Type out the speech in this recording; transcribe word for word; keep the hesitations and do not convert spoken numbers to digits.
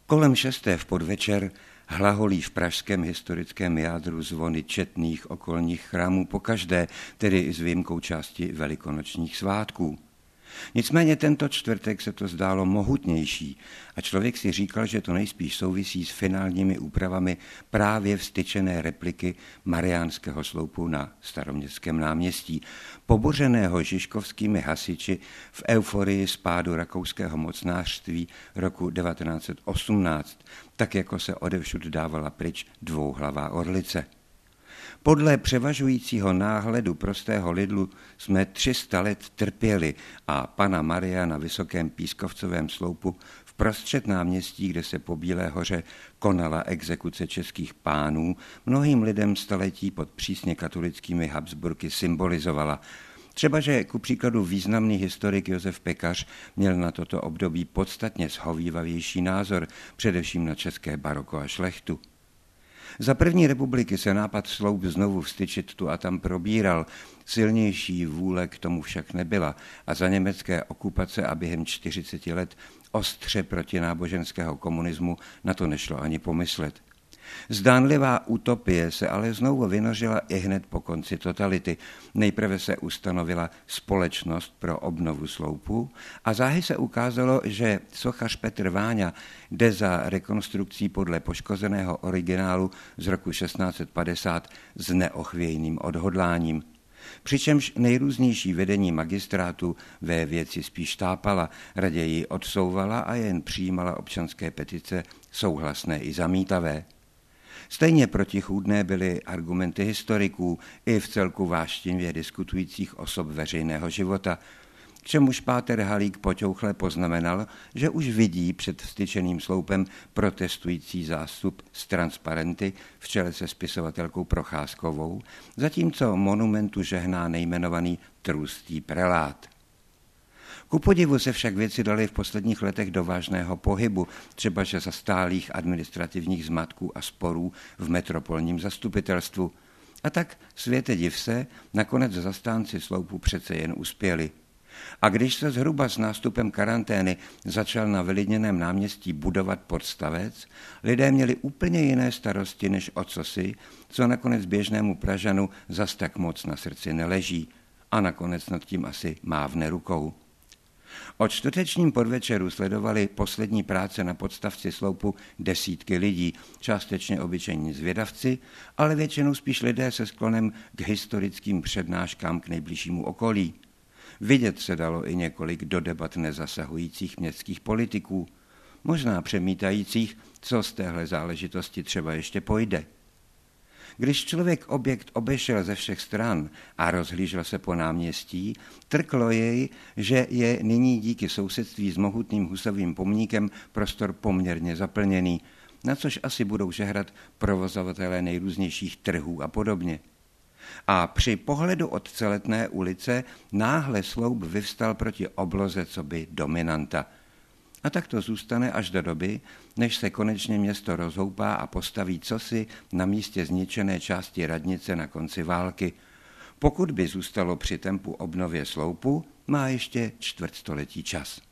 Kolem šesté v podvečer hlaholí v pražském historickém jádru zvony četných okolních chrámů pokaždé, tedy s výjimkou části velikonočních svátků. Nicméně tento čtvrtek se to zdálo mohutnější a člověk si říkal, že to nejspíš souvisí s finálními úpravami právě vztyčené repliky Mariánského sloupu na Staroměstském náměstí, pobořeného žižkovskými hasiči v euforii spádu rakouského mocnářství roku devatenáct set osmnáct, tak jako se odevšud dávala pryč dvouhlavá orlice. Podle převažujícího náhledu prostého lidu jsme tři sta let trpěli a Panna Maria na vysokém pískovcovém sloupu v prostřed náměstí, kde se po Bílé hoře konala exekuce českých pánů, mnohým lidem staletí pod přísně katolickými Habsburky symbolizovala. Třeba, že ku příkladu významný historik Josef Pekař měl na toto období podstatně shovívavější názor, především na české baroko a šlechtu. Za první republiky se nápad sloup znovu vztyčit tu a tam probíral, silnější vůle k tomu však nebyla a za německé okupace a během čtyřiceti let ostře protináboženského komunismu na to nešlo ani pomyslet. Zdánlivá utopie se ale znovu vynořila i hned po konci totality. Nejprve se ustanovila Společnost pro obnovu sloupu a záhy se ukázalo, že sochař Petr Váňa jde za rekonstrukcí podle poškozeného originálu z roku šestnáct set padesát s neochvějným odhodláním. Přičemž nejrůznější vedení magistrátu ve věci spíš tápala, raději odsouvala a jen přijímala občanské petice souhlasné i zamítavé. Stejně protichůdné byly argumenty historiků i v celku vášnivě diskutujících osob veřejného života, k čemuž páter Halík poťouchle poznamenal, že už vidí před vztyčeným sloupem protestující zástup s transparenty v čele se spisovatelkou Procházkovou, zatímco monumentu žehná nejmenovaný trustý prelát. Ku podivu se však věci daly v posledních letech do vážného pohybu, třeba že za stálých administrativních zmatků a sporů v metropolním zastupitelstvu. A tak, světe div se, nakonec zastánci sloupu přece jen uspěli. A když se zhruba s nástupem karantény začal na vylidněném náměstí budovat podstavec, lidé měli úplně jiné starosti než o cosi, co nakonec běžnému Pražanu zas tak moc na srdci neleží a nakonec nad tím asi mávne rukou. O čtvrtečním podvečeru sledovali poslední práce na podstavci sloupu desítky lidí, částečně obyčejní zvědavci, ale většinou spíš lidé se sklonem k historickým přednáškám k nejbližšímu okolí. Vidět se dalo i několik do debat nezasahujících městských politiků, možná přemítajících, co z téhle záležitosti třeba ještě pojde. Když člověk objekt obešel ze všech stran a rozhlížel se po náměstí, trklo jej, že je nyní díky sousedství s mohutným husovým pomníkem prostor poměrně zaplněný, na což asi budou žehrat provozovatelé nejrůznějších trhů a podobně. A při pohledu od Celetné ulice náhle sloup vyvstal proti obloze coby dominanta. A tak to zůstane až do doby, než se konečně město rozhoupá a postaví cosi na místě zničené části radnice na konci války. Pokud by zůstalo při tempu obnově sloupu, má ještě čtvrtstoletí čas.